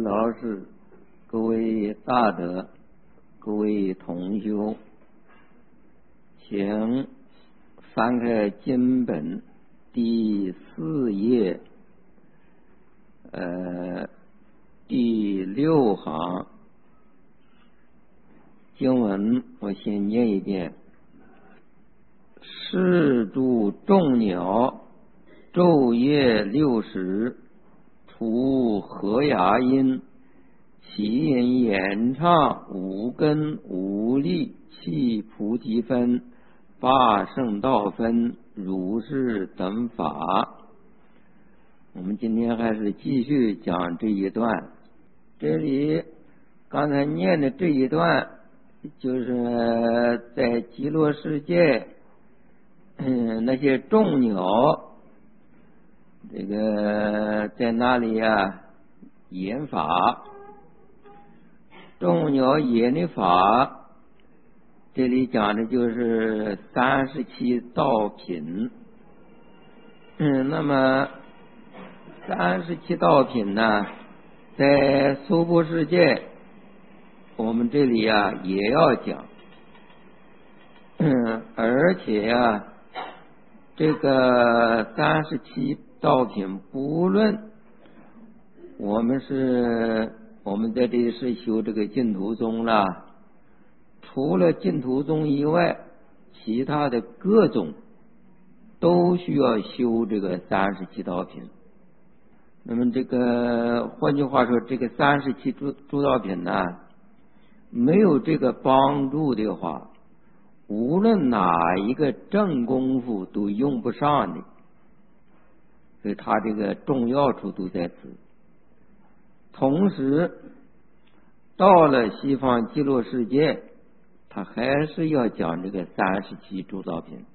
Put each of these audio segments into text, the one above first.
老师，各位大德，各位同修，请翻开经本第4页，第6行经文，我先念一遍：是诸众鸟，昼夜60，除和牙音，其音言唱，无根无力，气菩提分，八圣道分，如是等法。我们今天还是继续讲这一段。这里刚才念的这一段，就是在极乐世界，那些众鸟，这个在那里演法，众鸟演的法，这里讲的就是37道品。那么37道品呢，在娑婆世界，我们这里也要讲。而且这个37道品，不论我们在这里是修这个净土宗了，除了净土宗以外，其他的各种都需要修这个37道品。那么这个换句话说，这个37诸道品呢，没有这个帮助的话，无论哪一个正功夫都用不上的。所以它这个重要处都在此。同时到了西方极乐世界，他还是要讲这个37诸道品。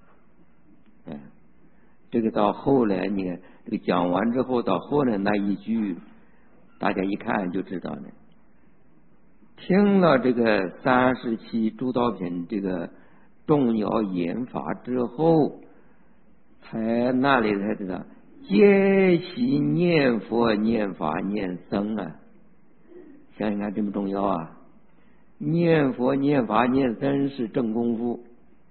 这个到后来你看，这个讲完之后，到后来那一句，大家一看就知道了。听了这个37诸道品这个众鸟演法之后，那里才知道皆悉念佛念法念僧想想看这么重要念佛念法念僧是正功夫。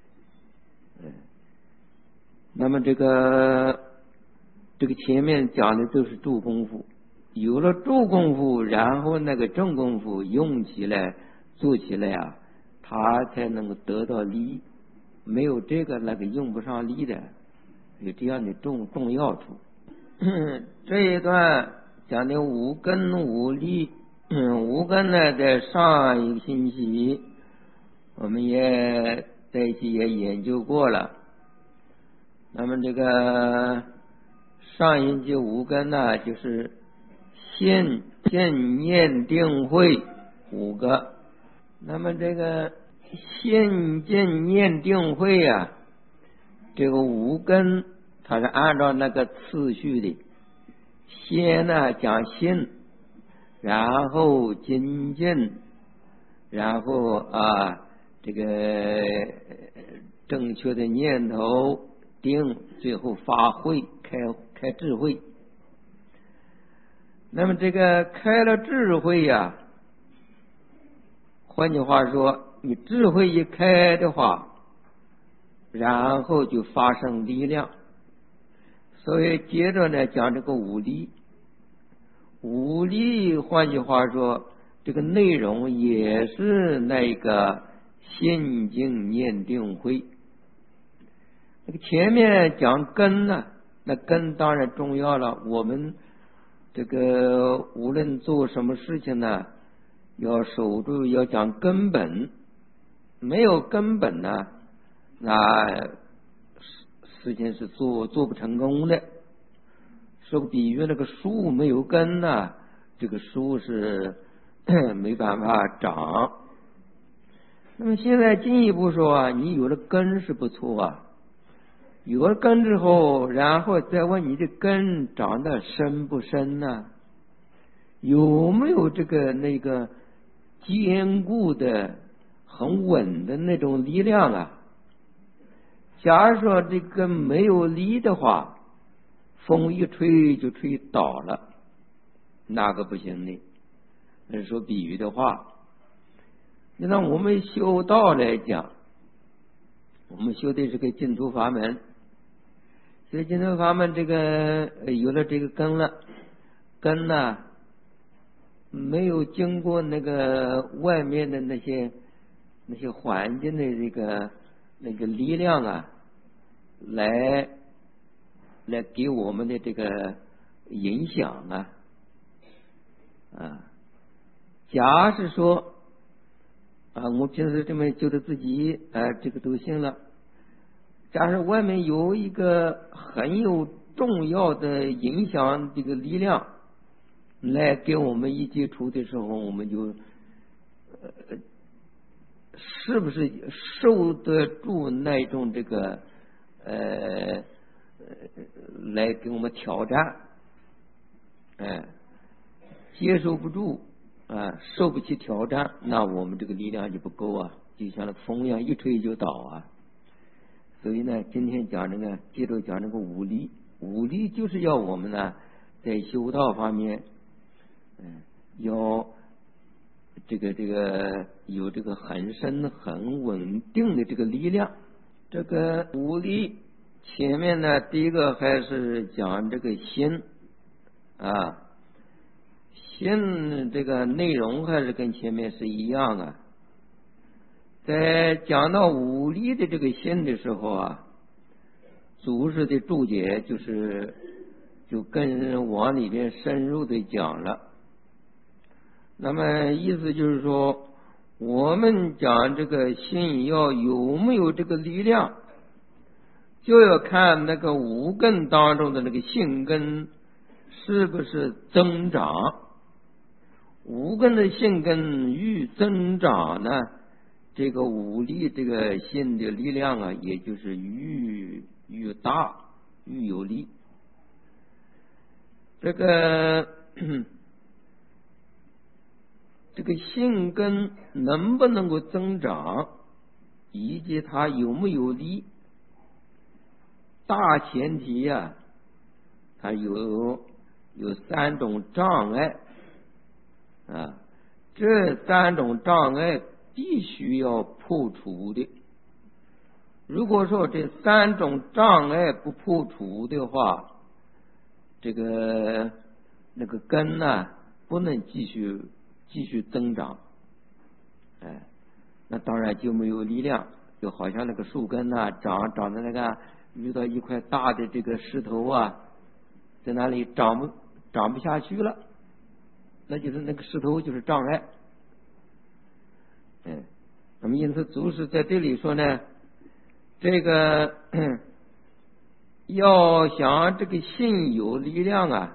那么这个前面讲的都是助功夫，有了助功夫，然后那个正功夫用起来做起来他才能够得到利。没有这个那个用不上力的，有这样的重要处。这一段讲的无根无力，无根呢，在上一个星期我们也在一起也研究过了。那么这个上一节无根呢，就是信见念定慧5个。那么这个信见念定慧这个无根它是按照那个次序的，先呢讲信，然后精进，然后这个正确的念头定，最后发慧开智慧。那么这个开了智慧换句话说，你智慧一开的话，然后就发生力量。所以接着呢讲这个五力。五力换句话说，这个内容也是那个心经念定慧。那个前面讲根那根当然重要了。我们这个无论做什么事情呢，要守住，要讲根本。没有根本那事情是做不成功的。说比喻那个树没有根这个树是没办法长。那么现在进一步说你有了根是不错有了根之后，然后再问你的根长得深不深有没有这个那个坚固的很稳的那种力量假如说这个没有力的话，风一吹就吹倒了，那个不行的。 那是说比喻的话。那让我们修道来讲，我们修的是个净土法门，所以净土法门这个有了这个根了，根呢没有经过那个外面的那些环境的那个力量啊，来给我们的这个影响啊，假是说我平时这么觉得自己这个都行了，假设外面有一个很有重要的影响这个力量来给我们一接触的时候，我们就是不是受得住那种这个来给我们挑战，接受不住受不起挑战，那我们这个力量就不够就像那风一样一吹就倒所以呢，今天讲这个，接着讲这个五力，五力就是要我们呢在修道方面要这个有这个很深很稳定的这个力量。这个五力前面呢，第一个还是讲这个心心这个内容还是跟前面是一样在讲到五力的这个心的时候祖师的注解就更往里边深入的讲了。那么意思就是说，我们讲这个心要有没有这个力量，就要看那个五根当中的那个性根是不是增长。五根的性根愈增长呢，这个五力这个心的力量也就是愈大愈有力。这个性根能不能够增长，以及它有没有力，大前提它有三种障碍这三种障碍必须要破除的。如果说这三种障碍不破除的话，这个那个根不能继续增长，那当然就没有力量，就好像那个树根长的那个遇到一块大的这个石头在那里长不下去了，那就是那个石头就是障碍。那么因此祖师在这里说呢，这个要想这个心有力量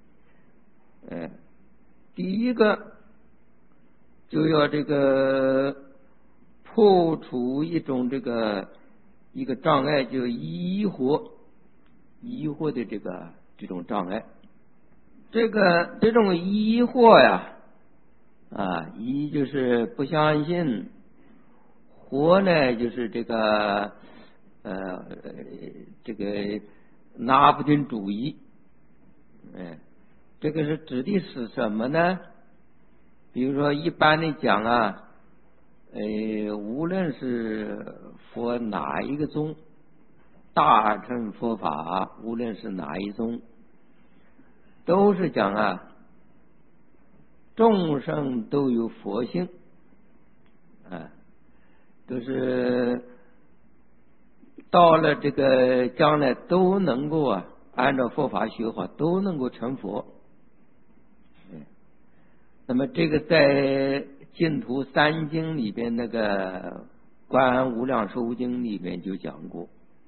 第一个就要这个破除一种一个障碍，就疑惑的这种障碍。这种疑惑疑就是不相信，惑呢就是这个拿不定主意。这个是指的是什么呢？比如说一般的讲无论是佛哪一个宗，大乘佛法无论是哪一宗，都是讲众生都有佛性都是到了这个将来都能够按照佛法学法都能够成佛。那么这个在净土三经里边那个观安无量寿经里面就讲过，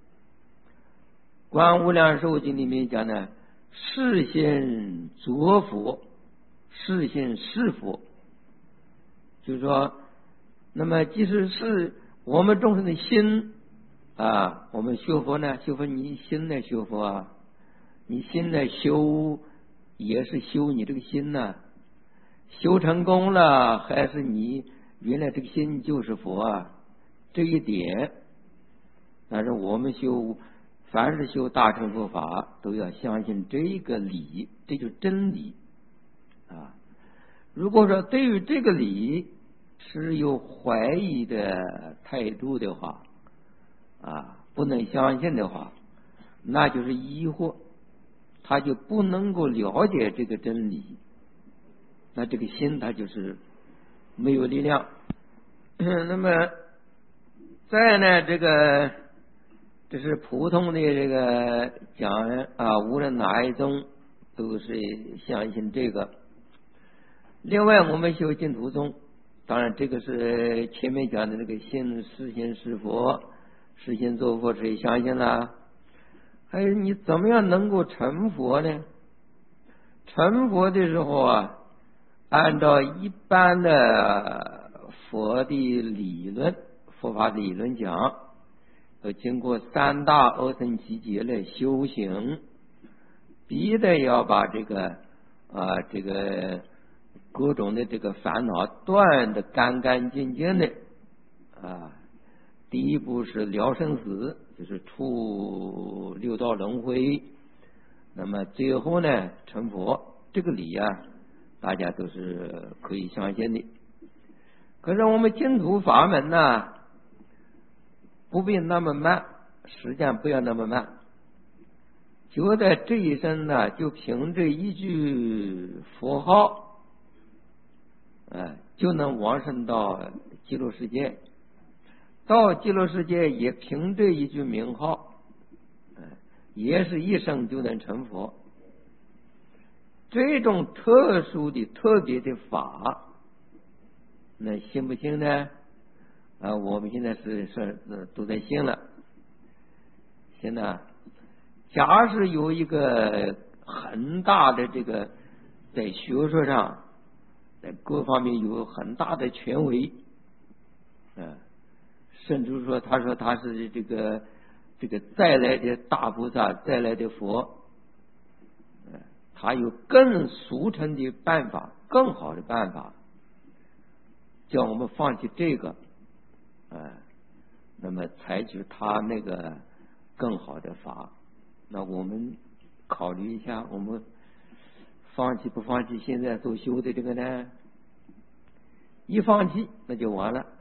观安无量寿经里面讲呢，是心作佛，是心是佛，就是说，那么即使是我们众生的心我们修佛呢，修佛你心来修佛你心来修也是修你这个心修成功了还是你原来这个心就是佛这一点。但是我们凡是修大乘佛法都要相信这个理，这就是真理如果说对于这个理持有怀疑的态度的话，不能相信的话，那就是疑惑，他就不能够了解这个真理，那这个心他就是没有力量。那么再呢，这是普通的这个讲人无论哪一宗都是相信这个。另外我们修净土宗，当然这个是前面讲的那个信是心是佛，是心做佛谁相信了。还有你怎么样能够成佛呢？成佛的时候按照一般的佛的理论，佛法的理论讲，要经过三大阿僧祇劫来修行，必得要把这个各种的这个烦恼断得干干净净的第一步是了生死，就是出六道轮回，那么最后呢成佛，这个理大家都是可以相信的。可是我们净土法门不必那么慢，时间不要那么慢，就在这一生就凭这一句佛号就能往生到极乐世界，到极乐世界也凭这一句名号也是一生就能成佛。这种特殊的特别的法，那信不信呢？我们现在是都在信了。现在假使有一个很大的这个在学说上在各方面有很大的权威甚至说他说他是这个再来的大菩萨，再来的佛，他有更速成的办法，更好的办法，叫我们放弃这个那么采取他那个更好的法。那我们考虑一下，我们放弃不放弃现在所修的这个呢？一放弃那就完了。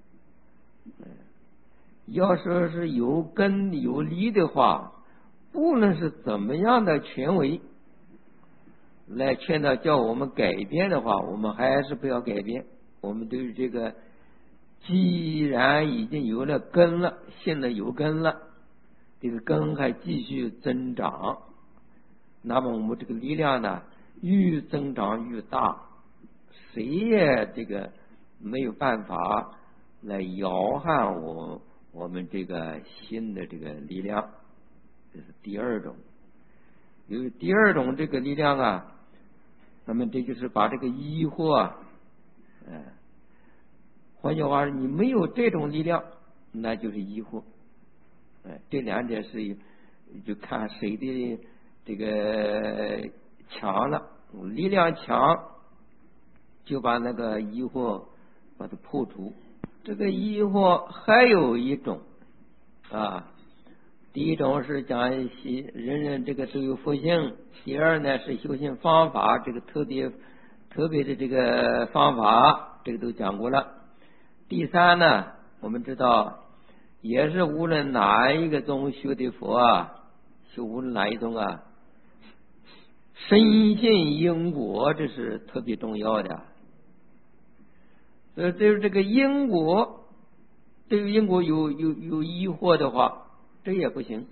要说是有根有理的话，不论是怎么样的权威来劝导叫我们改变的话，我们还是不要改变。我们对于这个既然已经有了根了，现在有根了，这个根还继续增长，那么我们这个力量愈增长愈大，谁也这个没有办法来摇撼我们这个新的这个力量。这是第二种。有第二种这个力量那么这就是把这个疑惑换句话说，你没有这种力量，那就是疑惑。这两点是就看谁的这个强了，力量强就把那个疑惑把它破除。这个疑惑还有一种第一种是讲人人这个都有佛性，第二呢是修行方法，这个特别的这个方法，这个都讲过了。第三呢，我们知道也是无论哪一个宗修的佛修无论哪一宗深信因果，这是特别重要的。所以对于这个因果，对于因果有疑惑的话，这也不行。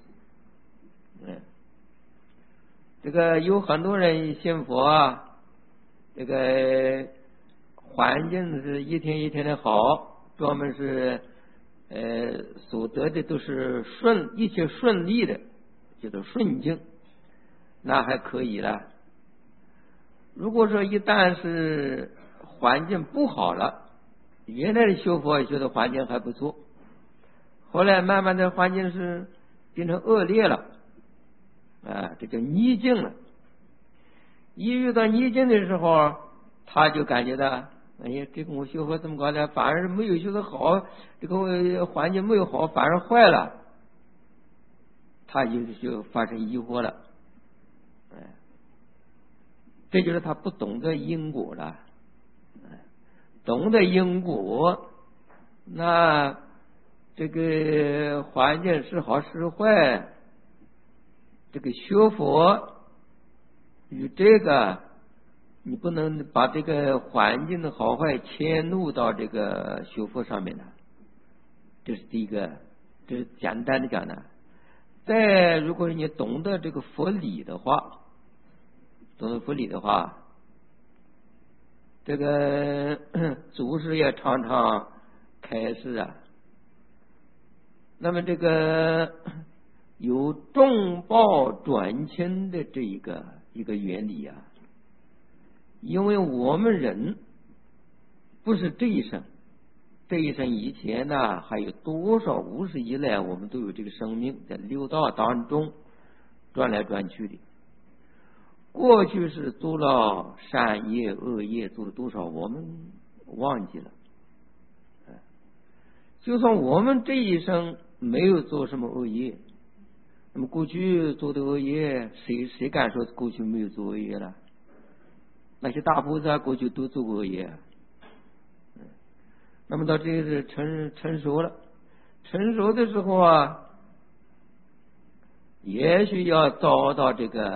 这个有很多人信佛这个环境是一天一天的好，专门是所得的都是一切顺利的，叫做顺境，那还可以了。如果说一旦是环境不好了，原来的修佛修的环境还不错，后来慢慢的环境是变成恶劣了这叫逆境了。一遇到逆境的时候，他就感觉到哎呀，这个我修佛这么高的，反而没有修的好，这个环境没有好，反而坏了，他就发生疑惑了。这就是他不懂得因果了。 懂得因果，那这个环境是好是坏，这个学佛与这个你不能把这个环境的好坏迁怒到这个学佛上面的，这是第一个，这是简单的讲的。再如果你懂得这个佛理的话，这个祖师也常常开示啊。那么这个有众报转亲的这一个原理啊，因为我们人不是这一生，以前呢还有多少无始以来，我们都有这个生命在六道当中转来转去的。过去是做了善业恶业，做了多少我们忘记了。就算我们这一生没有做什么恶业，那么过去做的恶业，谁敢说过去没有做恶业了？那些大菩萨过去都做过恶业。那么到这个是成熟了，成熟的时候啊，也许要遭到这个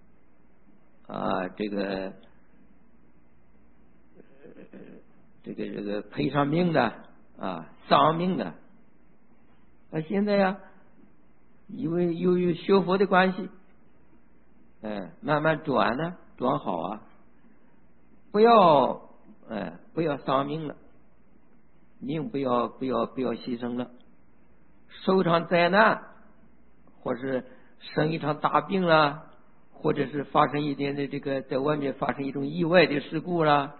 赔偿命的丧命的。那现在呀，因为由于学佛的关系，慢慢转好啊，不要丧命了，命不要牺牲了，受场灾难，或是生一场大病啦，或者是发生一点的这个在外面发生一种意外的事故啦，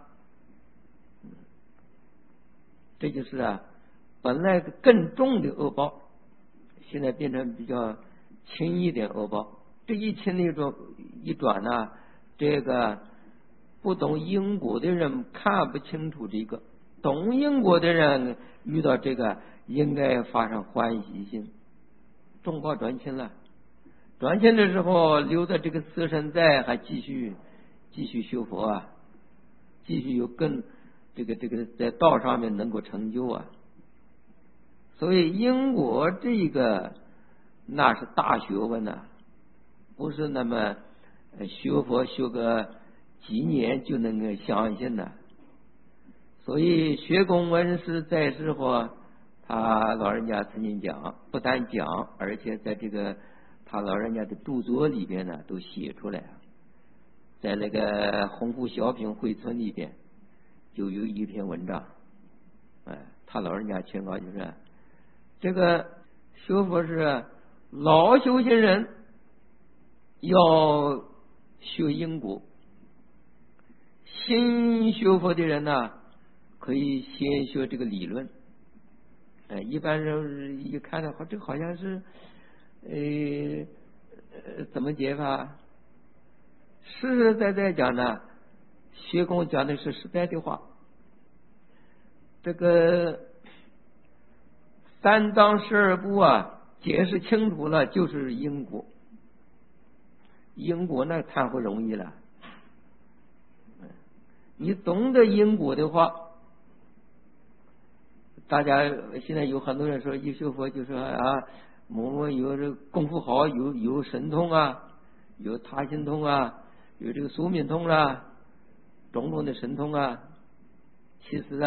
这就是本来更重的恶报，现在变成比较轻一点恶报。这一轻的一转呢，这个不懂因果的人看不清楚这个，懂因果的人遇到这个应该发生欢喜心，众报转亲了。转亲的时候留着这个色身在，还继续修佛继续有更这个在道上面能够成就所以因果这个那是大学问不是那么学佛学个几年就能够相信的。所以学公文师在世后，他老人家曾经讲，不但讲，而且在这个他老人家的著作里边呢都写出来，在那个洪福小品汇村里边就有一篇文章，他老人家劝告就是这个学佛是老修行人要学因果，新学佛的人呢可以先学这个理论。一般人一看的话，这好像是怎么解法？实实在在讲呢，学公讲的是实在的话。这个三藏12部解释清楚了，就是因果。因果那谈不容易了。你懂得因果的话，大家现在有很多人说一学佛就说某有这功夫好，有神通有他心通有这个宿命通种种的神通其实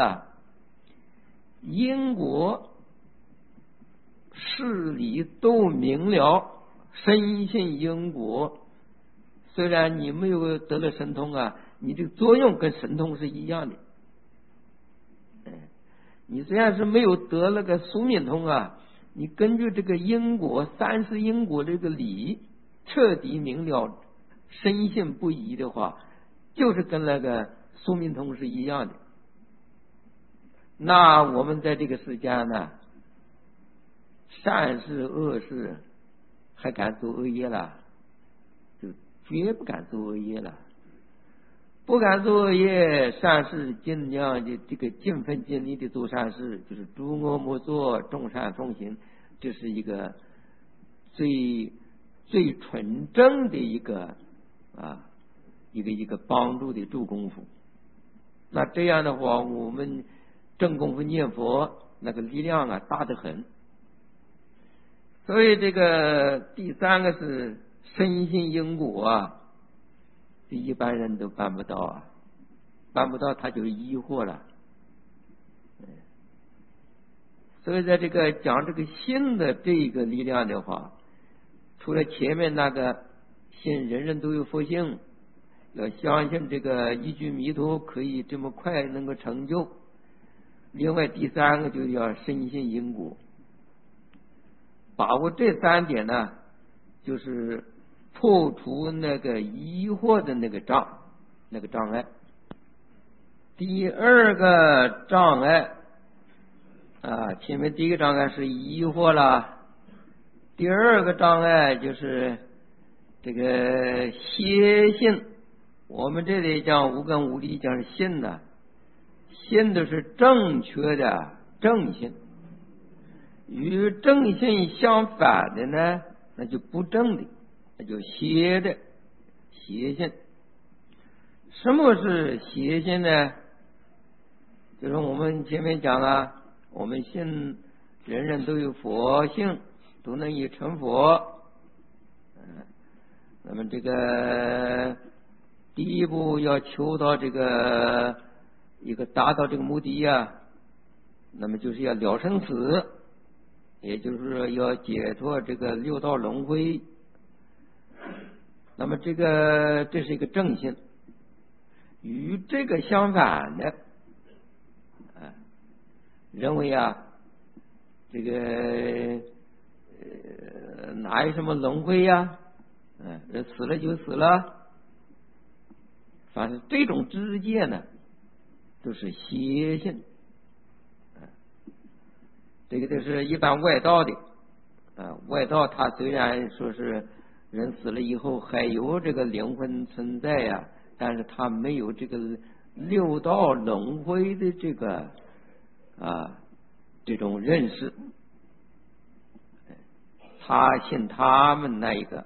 因果事理都明了，深信因果。虽然你没有得了神通你这个作用跟神通是一样的。你虽然是没有得了个宿命通你根据这个因果三世因果这个理彻底明了，深信不疑的话，就是跟那个宿命通是一样的。那我们在这个世间呢，善事恶事还敢做恶业了，就绝不敢做恶业了。不敢做恶业，善事尽量的这个尽分尽力的做善事，就是诸恶莫作，众善奉行，这是一个最纯正的一个帮助的助功夫。 那这样的话，我们正功夫念佛那个力量啊大得很。所以这个第三个是深信因果啊，一般人都办不到啊，办不到他就疑惑了。所以在这个讲这个信的这个力量的话，除了前面那个信人人都有佛性，要相信这个一句弥陀可以这么快能够成就，另外第三个就要深信因果。把握这三点呢，就是破除那个疑惑的那个障碍。第二个障碍啊，前面第一个障碍是疑惑了，第二个障碍就是这个邪信。我们这里讲无根无力，讲是信呢，信的是正确的正信，与正信相反的呢，那就不正的，那就邪的邪信。什么是邪信呢？就是我们前面讲了，我们信人人都有佛性，都能以成佛。那么这个第一步要求到这个一个达到这个目的啊，那么就是要了生死，也就是要解脱这个六道轮回。那么这是一个正信。与这个相反的认为啊，这个哪有什么轮回呀？死了就死了。反正这种知见呢，都是邪信。这个都是一般外道的。外道他虽然说是人死了以后还有这个灵魂存在呀，但是他没有这个六道轮回的这种认识。他信他们那个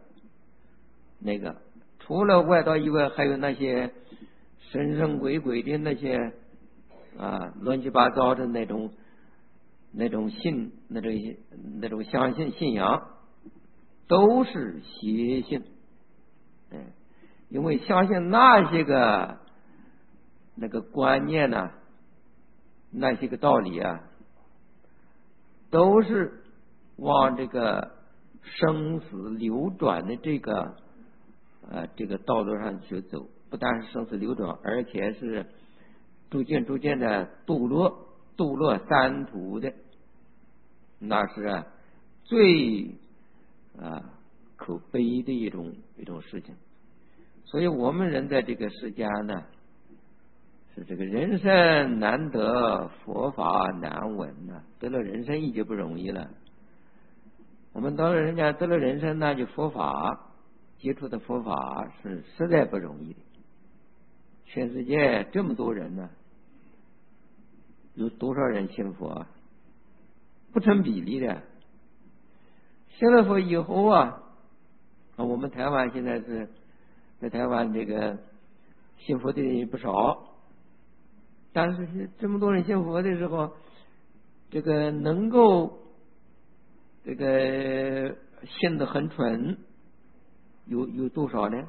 除了外道以外，还有那些神神鬼鬼的那些乱七八糟的那种信，那种相信信仰，都是邪信。因为相信那些个那个观念呢，那些个道理啊，都是往这个生死流转的这个道路上去走。不但是生死流转，而且是逐渐的堕落三途的，那是最可悲的一种事情。所以我们人在这个世间呢，是这个人生难得，佛法难闻呐。得了人生已经不容易了，我们到了人家得了人生呢，就佛法接触的佛法是实在不容易的。全世界这么多人呢，有多少人信佛？不成比例的。信了佛以后我们台湾现在是在台湾这个信佛的人也不少，但是这么多人信佛的时候，这个能够这个信得很纯，有多少呢？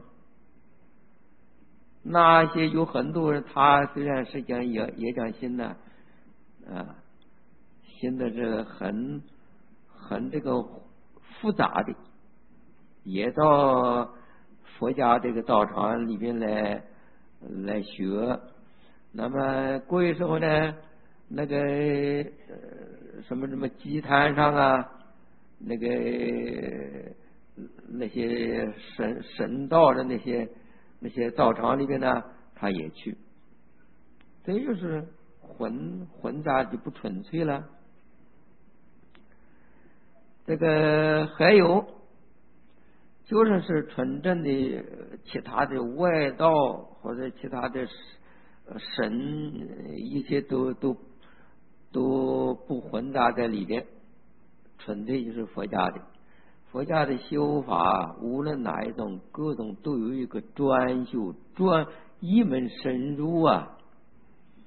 那些有很多人，他虽然是讲也讲信的信的这个很这个复杂的，也到佛家这个道场里边来学。那么过一时候呢，那个什么祭坛上那些神道的那些道场里边呢，他也去。这就是混杂就不纯粹了。这个还有就是纯正的其他的外道或者其他的神，一些都不混杂在里边，纯粹就是佛家的。佛家的修法，无论哪一种，各种都有一个专修一门深入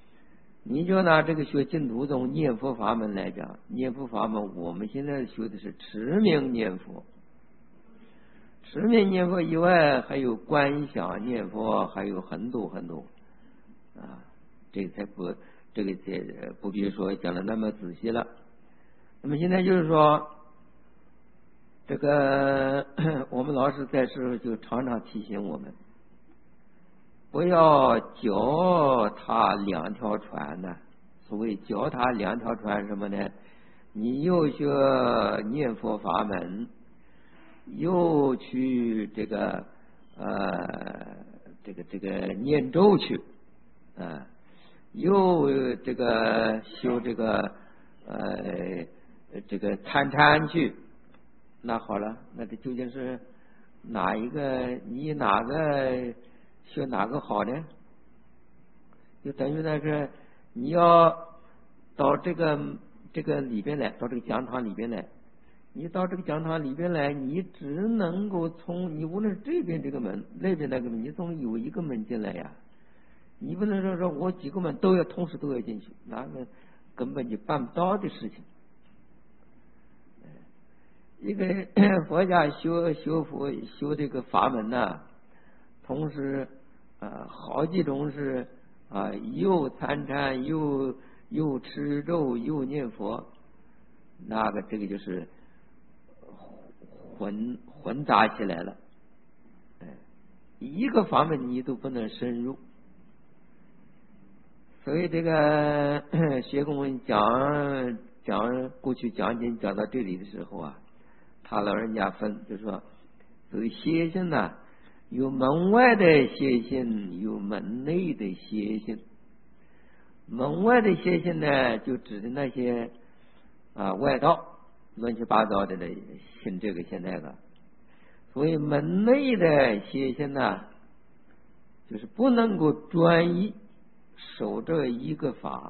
你就拿这个学净土宗念佛法门来讲，念佛法门我们现在学的是持名念佛，持名念佛以外还有观想念佛，还有很多很多啊，这个才不这个才不必说讲的那么仔细了。那么现在就是说，这个我们老师在时就常常提醒我们，不要脚踏两条船呢。所谓脚踏两条船什么呢？你又学念佛法门，又去这个念咒去又这个修这个参禅去。那好了，那这究竟是哪一个？你哪个学哪个好呢？就等于那是你要到这个里边来，到这个讲堂里边来。你到这个讲堂里边来，你只能够从你无论是这边这个门，那边那个门，你总有一个门进来呀。你不能说我几个门都要同时都要进去，那个根本就办不到的事情。一个佛家修佛修这个法门呢，同时好几种是又参禅又持咒又念佛，那个这个就是混杂起来了。一个法门你都不能深入，所以这个学公讲过去讲经讲到这里的时候啊，他老人家分就说，所以邪性呢，有门外的邪性，有门内的邪性。门外的邪性呢，就指的那些外道乱七八糟的信这个信那个。所以门内的邪性呢，就是不能够专一守这一个法。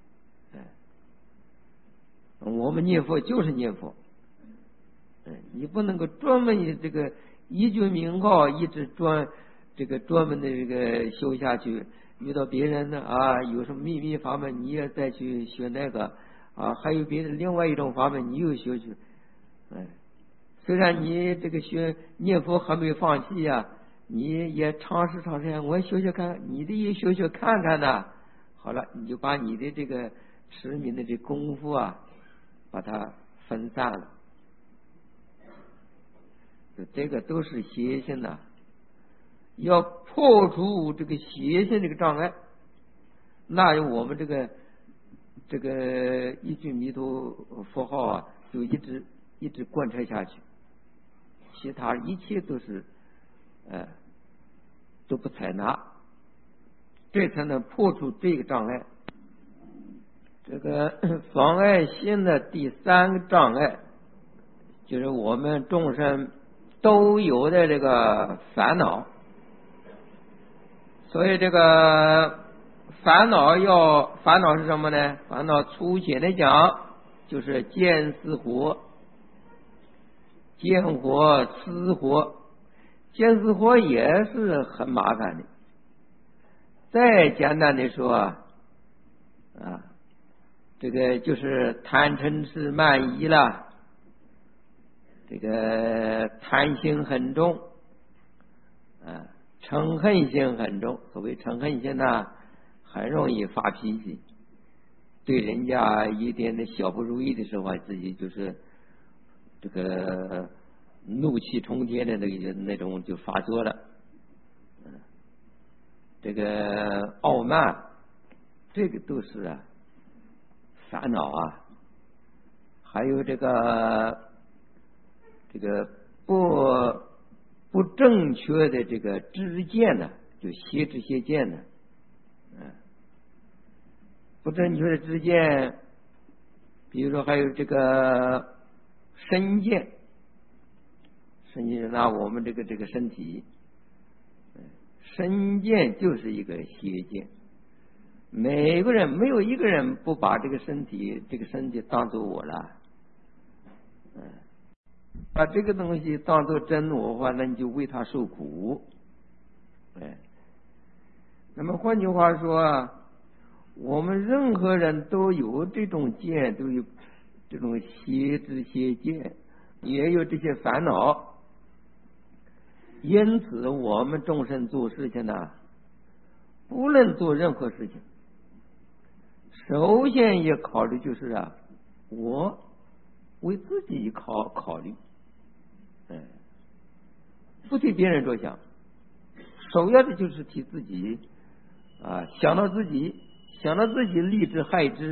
我们念佛就是念佛，你不能够专门这个一句名号一直专门的这个修下去。遇到别人呢有什么秘密法门，你也再去学那个还有别的另外一种法门，你又学去。虽然你这个学念佛还没有放弃你也尝试我学看，你的也学看看呢。好了，你就把你的这个持名的这功夫把它分散了。这个都是邪性的，要破除这个邪性这个障碍，那我们这个一句弥陀佛号就一直贯彻下去，其他一切都是都不采纳，这才能破除这个障碍。这个妨碍心的第三个障碍，就是我们众生都有的这个烦恼。所以这个烦恼是什么呢？烦恼粗浅的讲，就是见思惑、见惑、思惑。见思惑也是很麻烦的。再简单的说这个就是贪嗔痴慢疑了，这个贪心很重嗔恨心很重。所谓嗔恨心呢，很容易发脾气，对人家一点的小不如意的时候自己就是这个怒气冲天的那种就发作了。这个傲慢，这个都是烦恼还有这个不正确的这个知见呢，就邪知邪见呢。不正确的知见，比如说还有这个身见。身见是拿我们这个身体，身见就是一个邪见。每个人没有一个人不把这个身体当作我了。把这个东西当作真我的话，那你就为他受苦。那么换句话说我们任何人都有这种见，都有这种邪知邪见，也有这些烦恼。因此我们众生做事情呢，不论做任何事情，首先也考虑就是我为自己考虑，不替别人着想，首要的就是替自己想到自己利之害之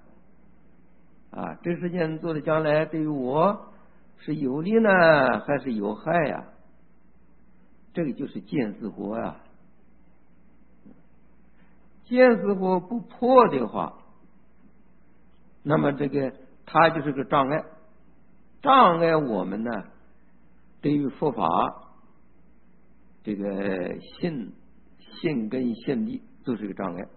这事情做的将来对于我是有利呢还是有害这个就是见思惑见思惑不破的话，那么这个它就是个障碍我们呢对于佛法这个信跟信力都是个障碍。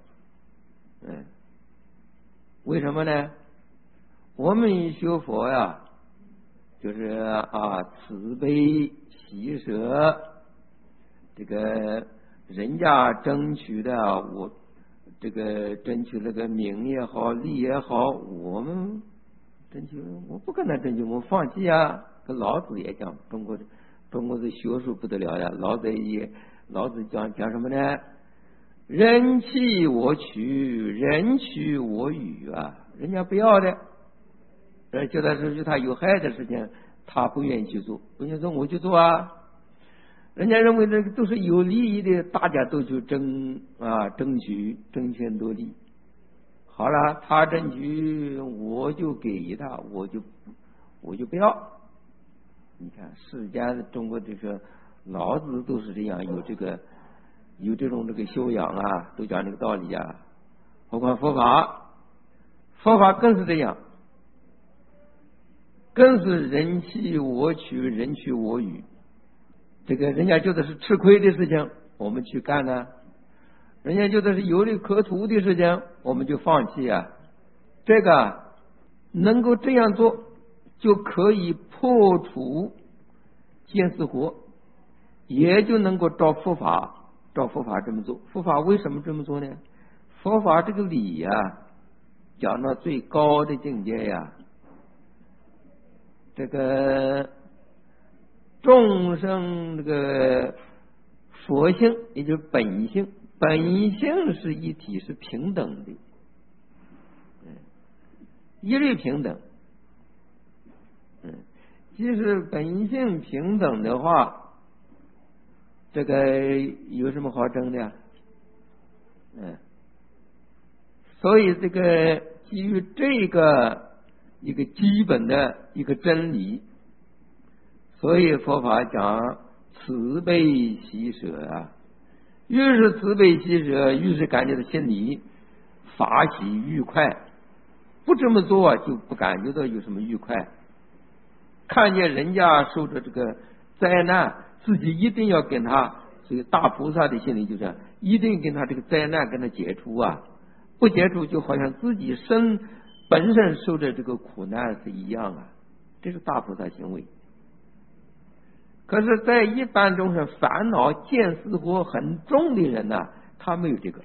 为什么呢？我们学佛就是慈悲喜舍，这个人家争取的我这个争取那个名也好利也好，我们争取我不跟他争取，我放弃跟老子也讲，中国的学术不得了老子讲什么呢？人弃我取，人取我予人家不要的，觉得是对他有害的事情，他不愿意去做，不愿意做我去做人家认为这个都是有利益的，大家都去争取争权夺利。好了，他争取我就给他，我就不要。你看世间中国这个老子都是这样，有这种这个修养都讲这个道理何况佛法更是这样，更是人弃我取，人取我予。这个人家觉得是吃亏的事情，我们去干人家觉得是有利可图的事情，我们就放弃这个能够这样做，就可以破除见思惑，也就能够照佛法这么做。佛法为什么这么做呢？佛法这个理讲到最高的境界这个众生这个佛性，也就是本性是一体，是平等的，一律平等。即使本性平等的话，这个有什么好争的所以这个基于这个一个基本的一个真理，所以佛法讲慈悲喜舍越是慈悲喜舍，越是感觉到心里法喜愉快。不这么做就不感觉到有什么愉快。看见人家受着这个灾难，自己一定要跟他，这个大菩萨的心里就是一定跟他这个灾难跟他解除不解除就好像自己本身受着这个苦难是一样这是大菩萨行为。可是在一般中是烦恼见思惑很重的人他没有这个，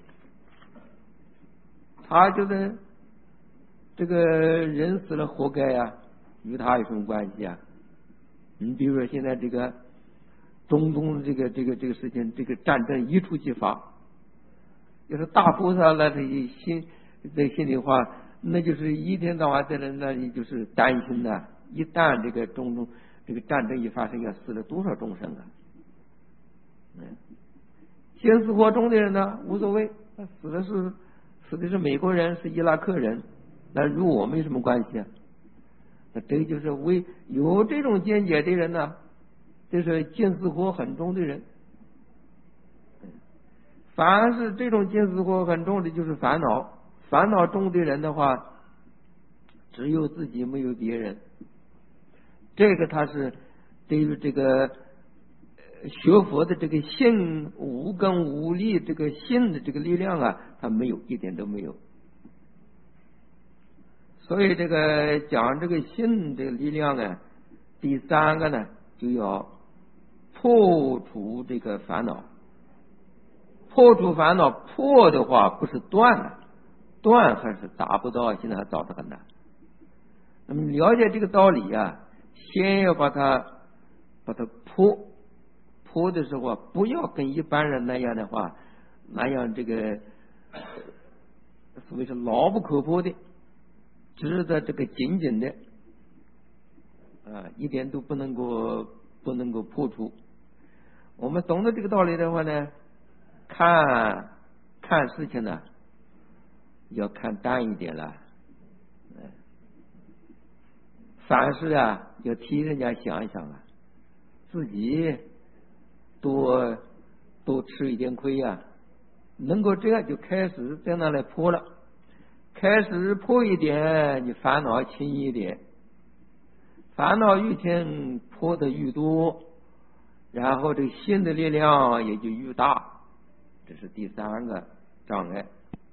他觉得这个人死了活该与他有什么关系你比如说现在这个中东这个事情，这个战争一触即发，要是大菩萨那心里话，那就是一天到晚在那里就是担心一旦这个中东这个战争一发生，要死了多少众生见思惑中的人无所谓，死的是美国人，是伊拉克人，那与我们有什么关系那这就是有这种见解的人这是见思惑很重的人。凡是这种见思惑很重的，就是烦恼重的人的话，只有自己没有别人。这个他是对于这个学佛的这个信无根无力，这个信的这个力量他没有，一点都没有。所以这个讲这个信的力量第三个呢，就要破除这个烦恼。破除烦恼，破的话不是断断还是达不到，现在还找得很难。那么了解这个道理啊，先要把它破的时候啊，不要跟一般人那样的话，那样这个所谓是牢不可破的，值得这个紧紧的一点都不能够破除。我们懂得这个道理的话呢，看事情呢要看淡一点了，凡事啊要替人家想一想啊，自己多吃一点亏呀，能够这样就开始在那来破了，开始破一点，你烦恼轻一点，烦恼越轻破的越多，然后这个心的力量也就越大，这是第三个障碍。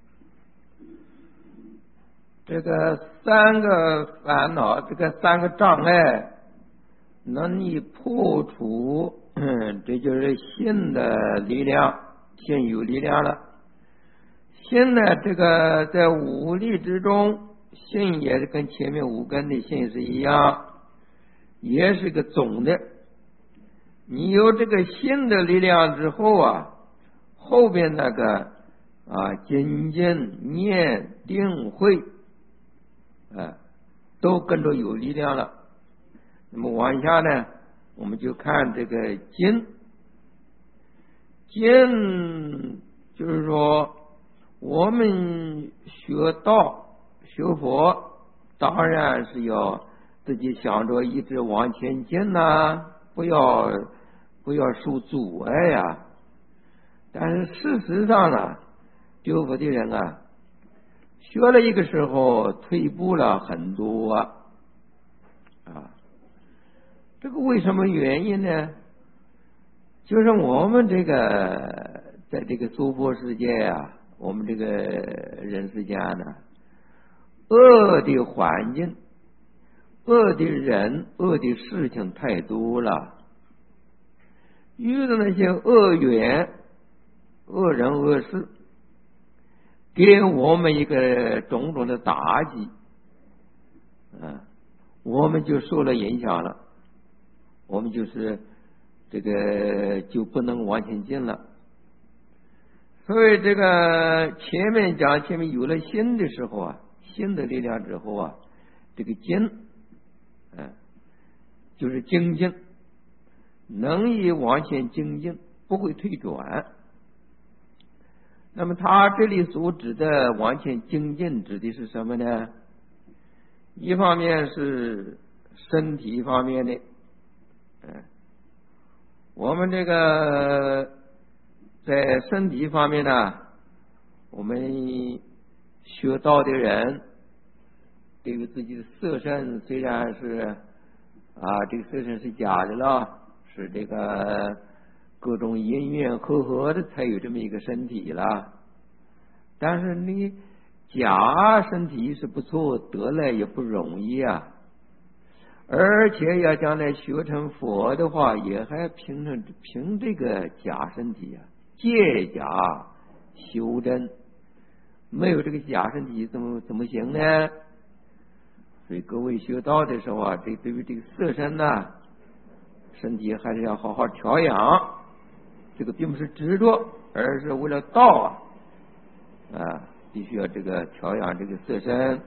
这个三个烦恼，这个三个障碍能你破除，这就是心的力量，心有力量了。心呢，这个在五力之中，心也是跟前面五根的心是一样，也是个总的。你有这个心的力量之后啊，后边那个精进念定慧都跟着有力量了。那么往下呢，我们就看这个经就是说我们学道学佛当然是要自己想着一直往前进呐，不要受阻碍呀。但是事实上呢，学佛的人啊，学了一个时候退步了很多这个为什么原因呢？就是我们这个在这个娑婆世界啊，我们这个人世间呢，恶的环境、恶的人、恶的事情太多了，遇到那些恶缘、恶人、恶事，给我们一个种种的打击我们就受了影响了，我们就是这个就不能往前进了。所以这个前面有了心的时候啊，心的力量之后啊，这个精就是精进，能以往前精进，不会退转。那么他这里所指的往前精进指的是什么呢？一方面是身体方面的我们这个在身体方面呢，我们学道的人对于自己的色身虽然是这个色身是假的了，是这个各种因缘合的才有这么一个身体了，但是你假身体是不错，得来也不容易而且要将来学成佛的话，也还凭这个假身体借假修真，没有这个假身体怎么行呢？所以各位学道的时候对于这个色身身体还是要好好调养，这个并不是执着，而是为了道必须要这个调养这个色身。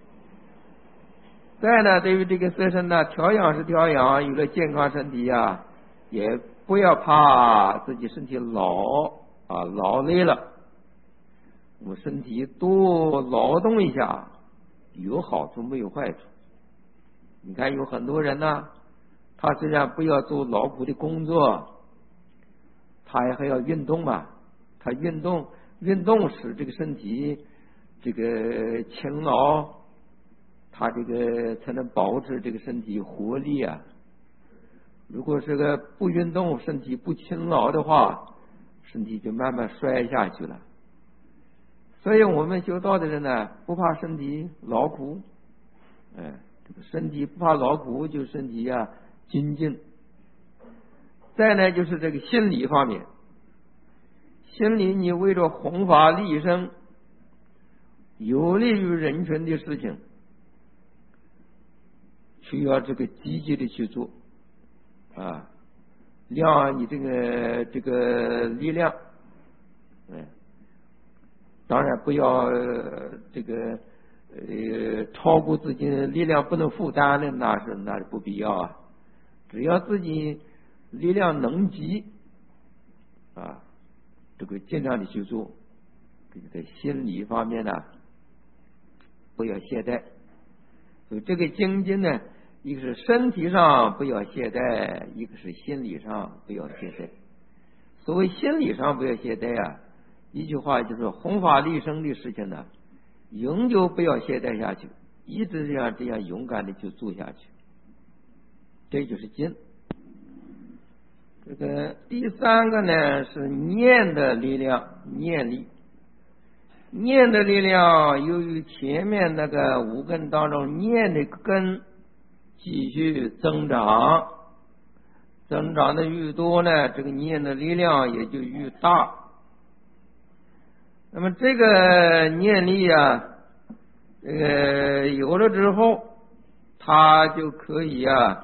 再呢，对于这个色身调养是调养，有了健康身体也不要怕自己身体劳累了，我们身体多劳动一下，有好处没有坏处。你看有很多人他虽然不要做劳苦的工作，他还要运动他运动使这个身体这个勤劳，他这个才能保持这个身体活力如果是个不运动、身体不勤劳的话，身体就慢慢衰下去了。所以我们修道的人不怕身体劳苦这个身体不怕劳苦，就身体精进。再呢就是这个心理方面，心理你为了弘法利生， 有利于人群的事情，需要这个积极的去做啊，量你这个力量，当然不要这个超过自己的力量不能负担的，那是不必要啊。只要自己力量能及啊，这个尽量的去做。这个在心理方面呢，不要懈怠。所以这个精进呢，一个是身体上不要懈怠，一个是心理上不要懈怠。所谓心理上不要懈怠啊，一句话就是弘法利生的事情呢，永久不要懈怠下去，一直这样勇敢的去做下去，这就是精。这个第三个呢是念的力量，念力。念的力量由于前面那个五根当中念的根继续增长，增长的愈多呢，这个念的力量也就愈大。那么这个念力啊，有了之后，它就可以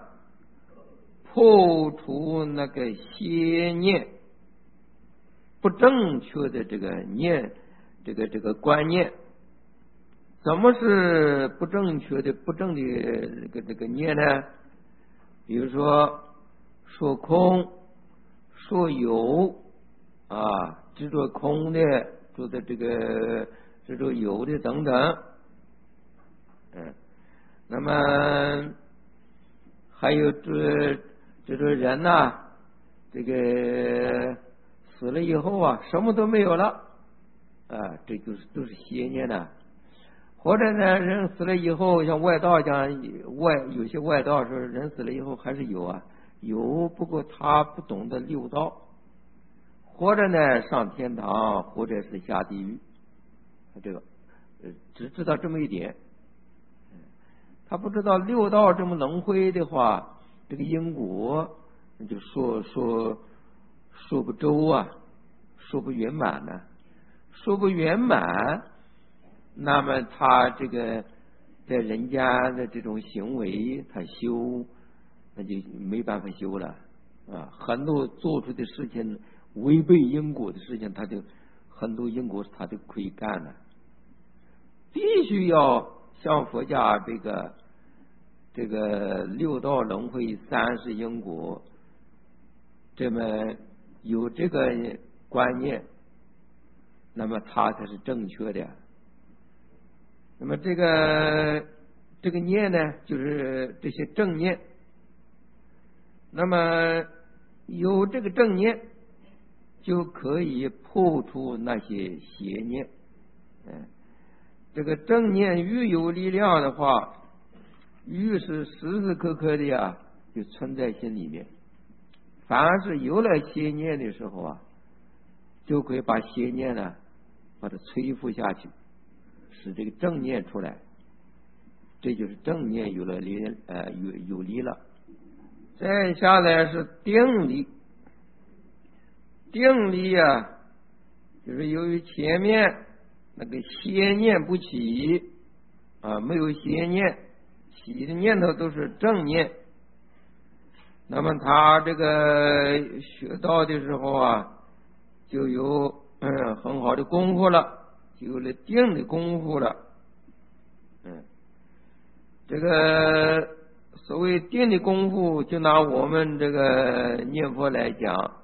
破除那个邪念不正确的这个念。这个观念，怎么是不正确的不正的这个念呢？比如说说空、说有啊，执着空的，执着有的等等。那么还有执着人呐，这个死了以后啊，什么都没有了。这都是邪念的。或者呢，人死了以后，像外道讲有些外道说人死了以后还是有，不过他不懂得六道，或者呢上天堂，或者是下地狱，这个只知道这么一点，他不知道六道这么轮回的话，这个因果那就说不周啊，说不圆满呢。说不圆满，那么他这个在人家的这种行为，他修那就没办法修了啊！很多做出的事情违背因果的事情，他就很多因果他都可以干了。必须要像佛家这个六道轮回三世因果，这么有这个观念。那么它才是正确的。那么这个念呢，就是这些正念。那么有这个正念，就可以破除那些邪念。这个正念愈有力量的话，愈是时时刻刻的就存在心里面。凡是有了邪念的时候就可以把邪念呢把它摧伏下去，使这个正念出来，这就是正念有了力，有力了。再下来是定力，定力就是由于前面那个邪念不起没有邪念，起的念头都是正念，那么他这个学到的时候就有很好的功夫了，就有了定的功夫了。这个所谓定的功夫，就拿我们这个念佛来讲，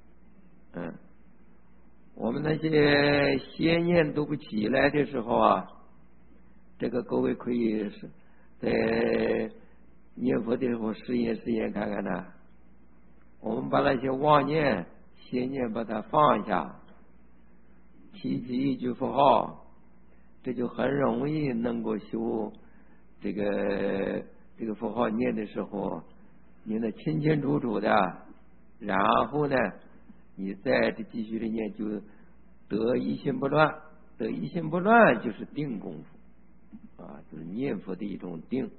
我们那些邪念都不起来的时候这个各位可以在念佛的时候试验看看呢。我们把那些妄念、邪念把它放下，提起一句佛号，这就很容易能够修这个佛号念的时候，念得清清楚楚的，然后呢，你再继续的念，就得一心不乱。得一心不乱就是定功夫就是念佛的一种定。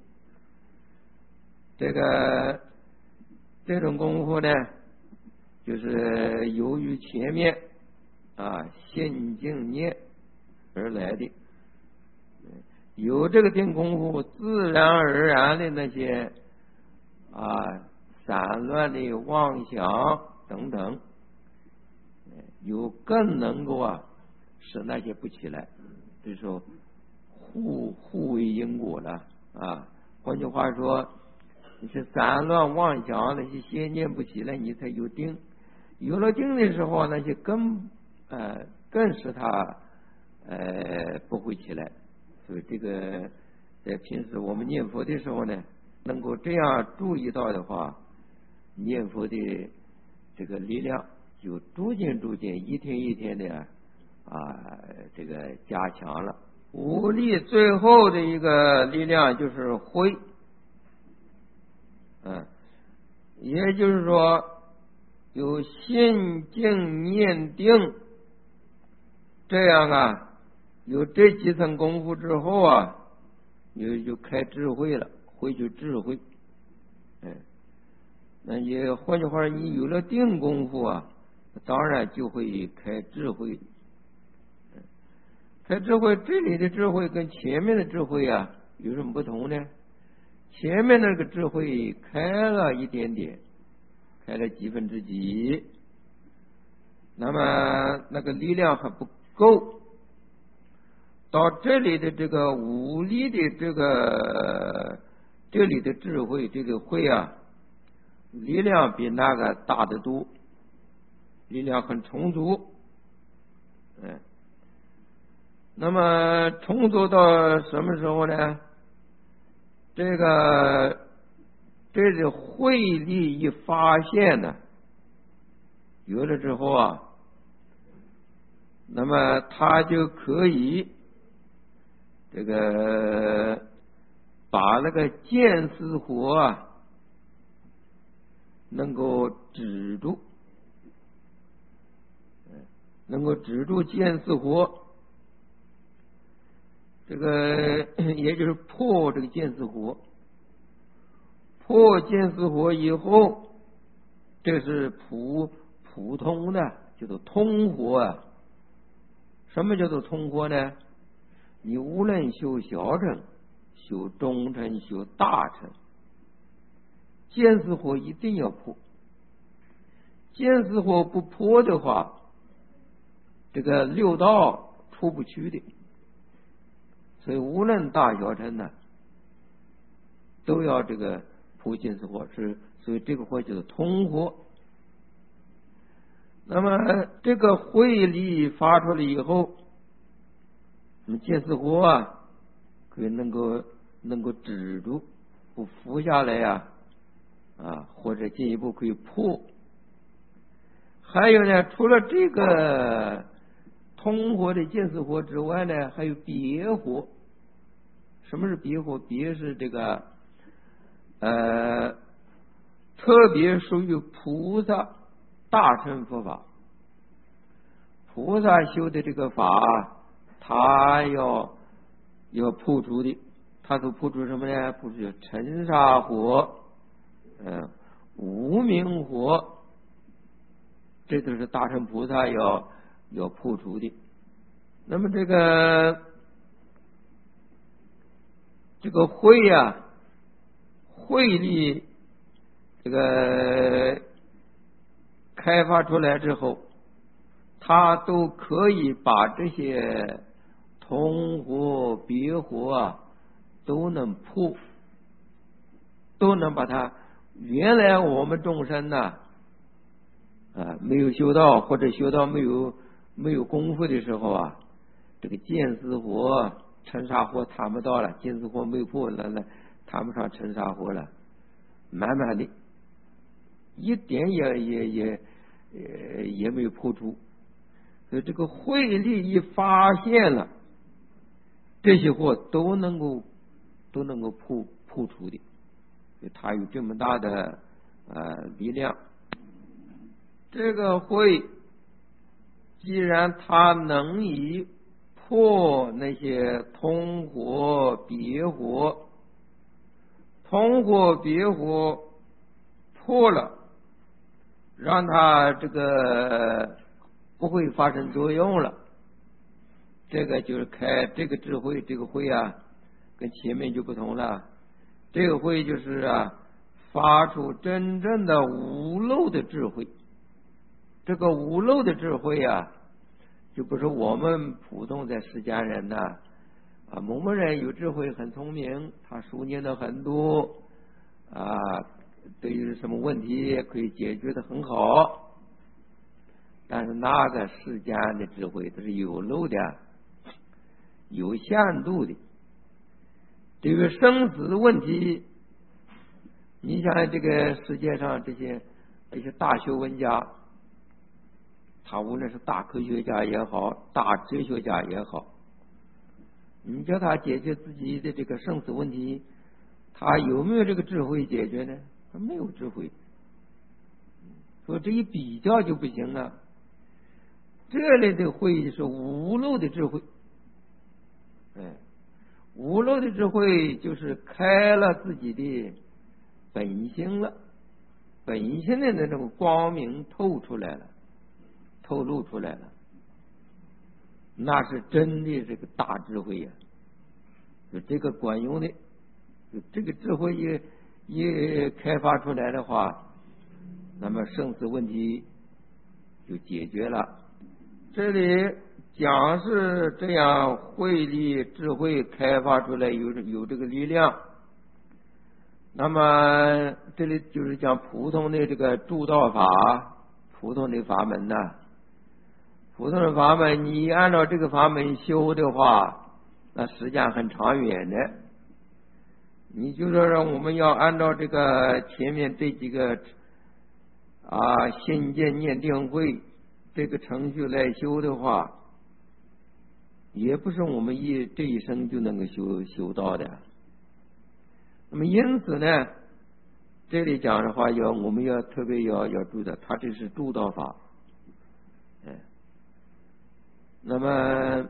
这种功夫呢，就是由于前面信净念而来的。 有这个定功夫，自然而然的那些散乱的妄想等等，有更能够使那些不起来。这时候互为因果了换句话说，你是散乱妄想那些邪念不起来，你才有定。有了定的时候，那些更使它不会起来。所以这个在平时我们念佛的时候呢，能够这样注意到的话，念佛的这个力量就逐渐一天一天的这个加强了。五力最后的一个力量就是慧，也就是说有心静念定，这样有这几层功夫之后你就开智慧了，慧就智慧。那也换句话说，你有了定功夫当然就会开智慧。开智慧，这里的智慧跟前面的智慧有什么不同呢？前面那个智慧开了一点点，开了几分之几，那么那个力量还不够。到这里的这个五力的这里的智慧，这个慧力量比那个大得多，力量很充足。那么充足到什么时候呢？这个慧力一发现呢，有了之后那么他就可以这个把那个见思火能够止住，能够止住见思火。这个也就是破这个见思火，破见思火以后，这是普通的，叫做通火什么叫做通火呢？你无论修小乘、修中乘、修大乘，见思火一定要破。见思火不破的话，这个六道出不去的。所以无论大小乘都要这个破见思火，所以这个火就是通火。那么这个慧力发出来以后，那么见思火可以能够止住，不浮下来或者进一步可以破。还有呢，除了这个通火的见思火之外呢，还有别火。什么是别火？别是这个特别属于菩萨大乘佛法。菩萨修的这个法，他要破除的，他所破除什么呢？破除尘沙火，无明火，这都是大乘菩萨要破除的。那么这个慧慧力这个开发出来之后，它都可以把这些通火别火都能破，都能把它。原来我们众生没有修道，或者修道没有功夫的时候这个见思火、尘沙火谈不到了，见思火没有破了，谈不上尘沙火了，满满的，一点也没有破除。所以这个慧力一发现了，这些火都能够破除的，所以它有这么大的力量。这个慧既然它能以破那些通火别火，通火别火破了，让它这个不会发生作用了，这个就是开这个智慧，这个慧跟前面就不同了。这个慧就是发出真正的无漏的智慧。这个无漏的智慧就不是我们普通在世间人某某人有智慧很聪明，他书念的很多对于什么问题可以解决的很好，但是那个世间的智慧都是有漏的，有限度的。这个生死问题，你想这个世界上这些一些大学问家，他无论是大科学家也好，大哲学家也好，你叫他解决自己的这个生死问题，他有没有这个智慧解决呢？他没有智慧，所以这一比较就不行了。这类的慧是无漏的智慧，无漏的智慧就是开了自己的本性了，本性的那种光明透露出来了，那是真的这个大智慧呀！就这个管用的，就这个智慧一开发出来的话，那么生死问题就解决了。这里讲是这样慧力智慧开发出来有这个力量。那么这里就是讲普通的这个助道法，普通的法门普通的法门，你按照这个法门修的话，那时间很长远的。你就说让我们要按照这个前面这几个心见念定慧这个程序来修的话，也不是我们这一生就能够修到的。那么因此呢，这里讲的话我们要特别要注意的，它这是助道法。那么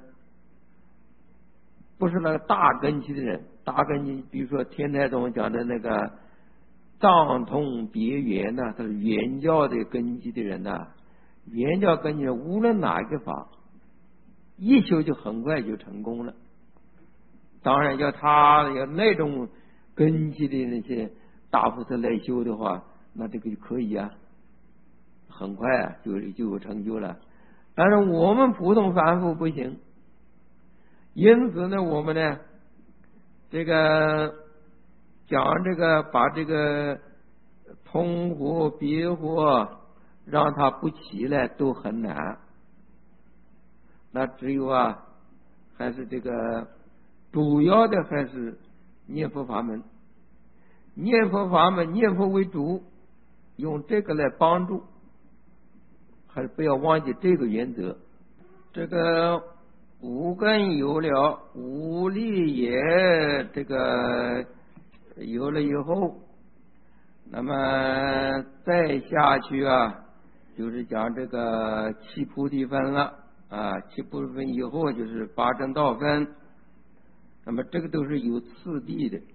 不是那个大根基的人，大根基比如说天台宗讲的那个藏通别圆他是原教的根基的人原教根基人无论哪一个法一修就很快就成功了。当然要他有那种根基的那些大菩萨来修的话，那这个就可以很快就有成就了。但是我们普通凡夫不行，因此呢，我们呢这个讲这个把这个通火别火让它不起来都很难。那只有还是这个主要的还是念佛法门，念佛为主，用这个来帮助，还是不要忘记这个原则。这个五根有了，五力也这个有了以后，那么再下去就是讲这个七菩提分了七菩提分以后就是八正道分。那么这个都是有次第的，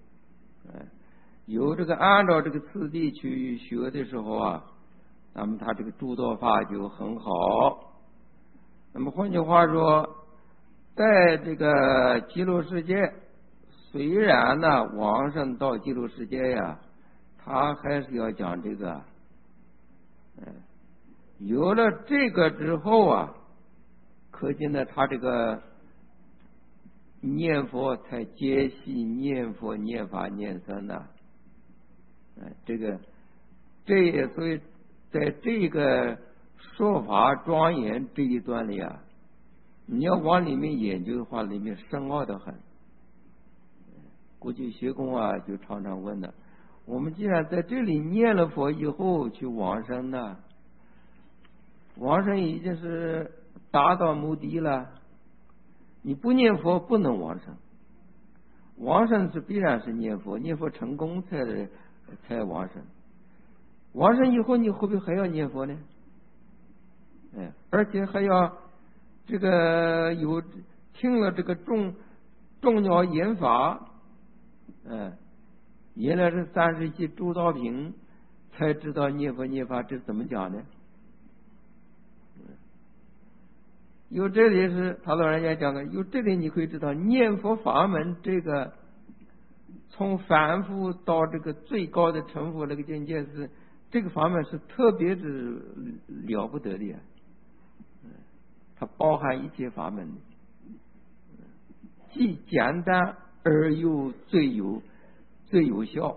有这个按照这个次第去学的时候那么他这个助道法就很好。那么换句话说，在这个极乐世界，虽然往生到极乐世界他还是要讲这个有了这个之后可见他这个念佛才接系念佛念法念僧这也所以在这个说法庄严这一段里你要往里面研究的话，里面深奥的很。估计学工就常常问了，我们既然在这里念了佛以后去往生往生已经是达到目的了，你不念佛不能往生，往生是必然是念佛，念佛成功才往生。往生以后你会不会还要念佛呢？而且还要这个有听了这个重要言法原来是37诸道品才知道念佛念法，这怎么讲呢？ 由这里是他老人家讲的，由这里你可以知道念佛法门这个从凡夫到这个最高的成佛那个境界是这个法门是特别的了不得的呀，它包含一切法门，既简单而又最有效。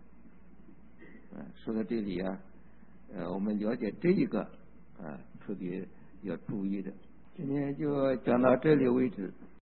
说到这里啊，我们了解这一个特别要注意的。今天就讲到这里为止。